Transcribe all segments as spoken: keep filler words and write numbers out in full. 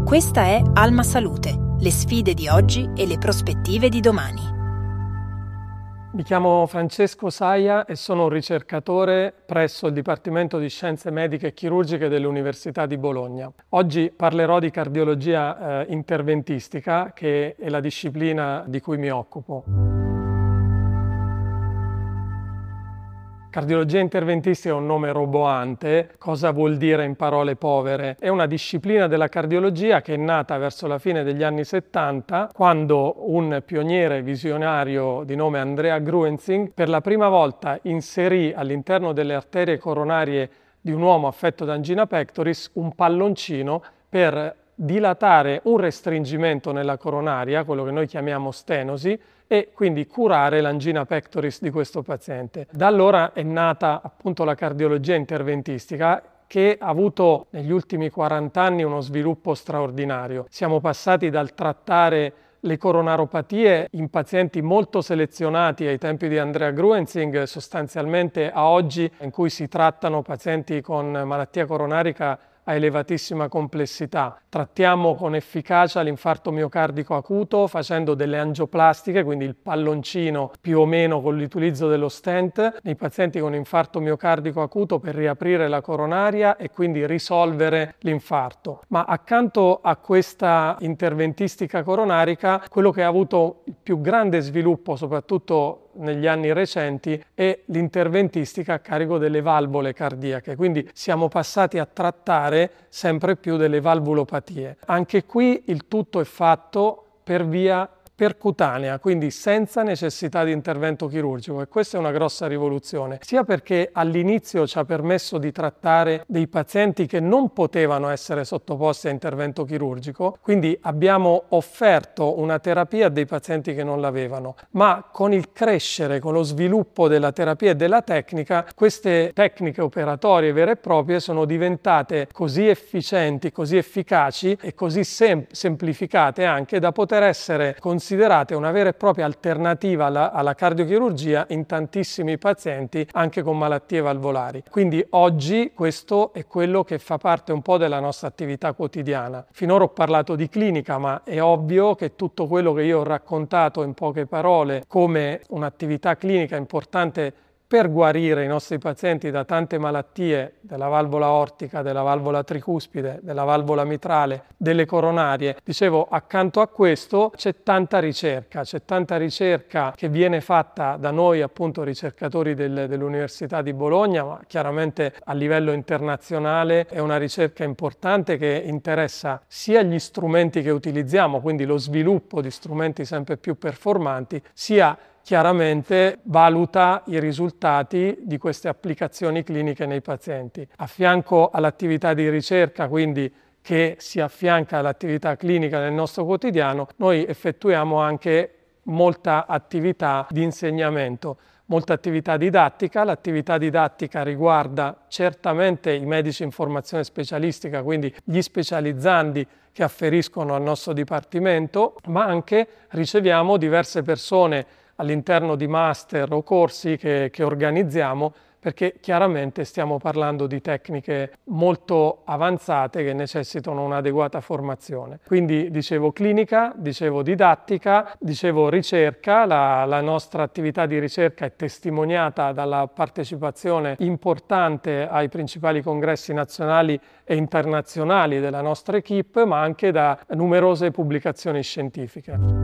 Questa è Alma Salute, le sfide di oggi e le prospettive di domani. Mi chiamo Francesco Saia e sono un ricercatore presso il Dipartimento di Scienze Mediche e Chirurgiche dell'Università di Bologna. Oggi parlerò di cardiologia eh, interventistica, che è la disciplina di cui mi occupo. Cardiologia interventistica è un nome roboante. Cosa vuol dire in parole povere? È una disciplina della cardiologia che è nata verso la fine degli anni settanta, quando un pioniere visionario di nome Andrea Gruenzing per la prima volta inserì all'interno delle arterie coronarie di un uomo affetto da angina pectoris un palloncino per dilatare un restringimento nella coronaria, quello che noi chiamiamo stenosi, e quindi curare l'angina pectoris di questo paziente. Da allora è nata appunto la cardiologia interventistica, che ha avuto negli ultimi quaranta anni uno sviluppo straordinario. Siamo passati dal trattare le coronaropatie in pazienti molto selezionati ai tempi di Andrea Gruenzing, sostanzialmente a oggi, in cui si trattano pazienti con malattia coronarica a elevatissima complessità. Trattiamo con efficacia l'infarto miocardico acuto facendo delle angioplastiche, quindi il palloncino più o meno con l'utilizzo dello stent nei pazienti con infarto miocardico acuto per riaprire la coronaria e quindi risolvere l'infarto. Ma accanto a questa interventistica coronarica, quello che ha avuto il più grande sviluppo, soprattutto negli anni recenti, è l'interventistica a carico delle valvole cardiache, quindi siamo passati a trattare sempre più delle valvulopatie. Anche qui il tutto è fatto per via percutanea, quindi senza necessità di intervento chirurgico, e questa è una grossa rivoluzione, sia perché all'inizio ci ha permesso di trattare dei pazienti che non potevano essere sottoposti a intervento chirurgico, quindi abbiamo offerto una terapia a dei pazienti che non l'avevano, ma con il crescere, con lo sviluppo della terapia e della tecnica, queste tecniche operatorie vere e proprie sono diventate così efficienti, così efficaci e così sem- semplificate anche da poter essere considerate considerate una vera e propria alternativa alla, alla cardiochirurgia in tantissimi pazienti anche con malattie valvolari. Quindi oggi questo è quello che fa parte un po' della nostra attività quotidiana. Finora ho parlato di clinica, ma è ovvio che tutto quello che io ho raccontato in poche parole come un'attività clinica importante per guarire i nostri pazienti da tante malattie della valvola aortica, della valvola tricuspide, della valvola mitrale, delle coronarie. Dicevo, accanto a questo c'è tanta ricerca, c'è tanta ricerca che viene fatta da noi appunto ricercatori del, dell'Università di Bologna, ma chiaramente a livello internazionale è una ricerca importante che interessa sia gli strumenti che utilizziamo, quindi lo sviluppo di strumenti sempre più performanti, sia chiaramente valuta i risultati di queste applicazioni cliniche nei pazienti. A fianco all'attività di ricerca, quindi che si affianca all'attività clinica nel nostro quotidiano, noi effettuiamo anche molta attività di insegnamento, molta attività didattica. L'attività didattica riguarda certamente i medici in formazione specialistica, quindi gli specializzandi che afferiscono al nostro dipartimento, ma anche riceviamo diverse persone all'interno di master o corsi che, che organizziamo, perché chiaramente stiamo parlando di tecniche molto avanzate che necessitano un'adeguata formazione. Quindi dicevo clinica, dicevo didattica, dicevo ricerca. La, la nostra attività di ricerca è testimoniata dalla partecipazione importante ai principali congressi nazionali e internazionali della nostra equipe, ma anche da numerose pubblicazioni scientifiche.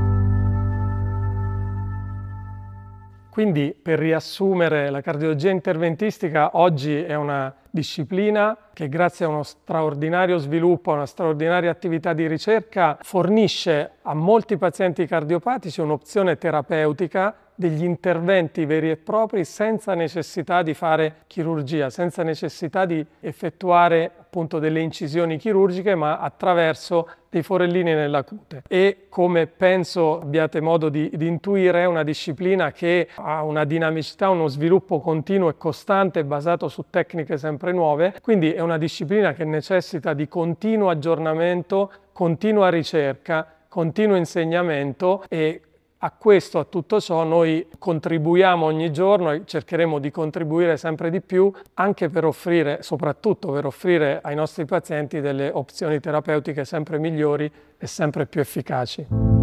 Quindi, per riassumere, la cardiologia interventistica oggi è una disciplina che grazie a uno straordinario sviluppo, a una straordinaria attività di ricerca, fornisce a molti pazienti cardiopatici un'opzione terapeutica, degli interventi veri e propri senza necessità di fare chirurgia, senza necessità di effettuare appunto delle incisioni chirurgiche, ma attraverso dei forellini nella cute. E come penso abbiate modo di, di intuire, è una disciplina che ha una dinamicità, uno sviluppo continuo e costante basato su tecniche sempre nuove, quindi è una disciplina che necessita di continuo aggiornamento, continua ricerca, continuo insegnamento e A questo, a tutto ciò, noi contribuiamo ogni giorno e cercheremo di contribuire sempre di più anche per offrire, soprattutto per offrire ai nostri pazienti delle opzioni terapeutiche sempre migliori e sempre più efficaci.